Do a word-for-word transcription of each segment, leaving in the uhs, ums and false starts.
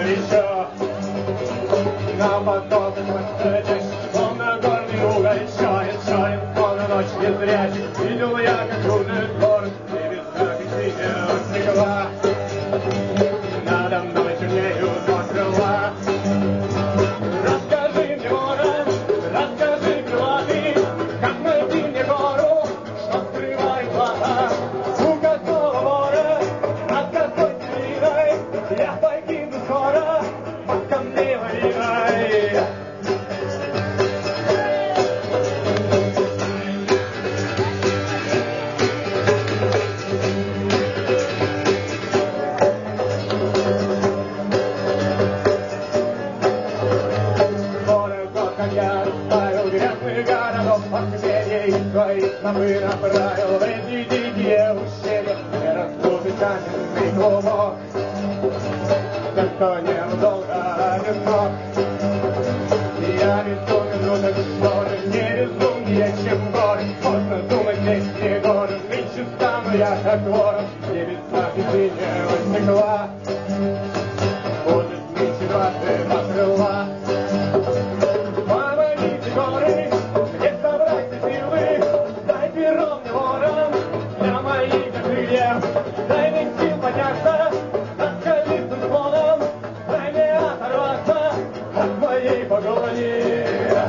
еще. На потоках подстретишь, словно горный уголь шает, шает, словно ночь незрячий. Видел я, как кружит город, и без знака синего снегла. Надо мной чернеют два крыла. Расскажи мне, ворон, расскажи, крылатый, как найти мне гору, что скрывает глаза. У какого вора, от какой целиной я покину скоро под камней лавиной. Я расставил грязных городов, похмелье и своих снопы направил в эти дикие ущелья, где раздутый каменный клубок. Так кто не долго одинок, я безумен, так что же не безумнее, чем горы. Можно думать, здесь не горы, нынче стану я как ворон, где без знаки синего стекла будет нынче двадцать два крыла. Горы, где собрать силы, дай перо мне, ворон, для моих крыльев, дай мне сил подняться над скалистым склоном, дай мне оторваться от моей погони.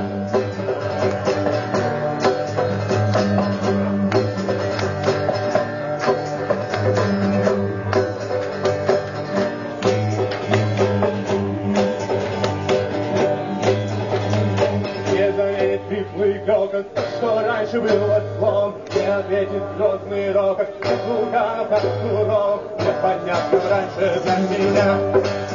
Что раньше было слом, не ответит звездный рокот, без вулканов, как суров, не подняться раньше для меня.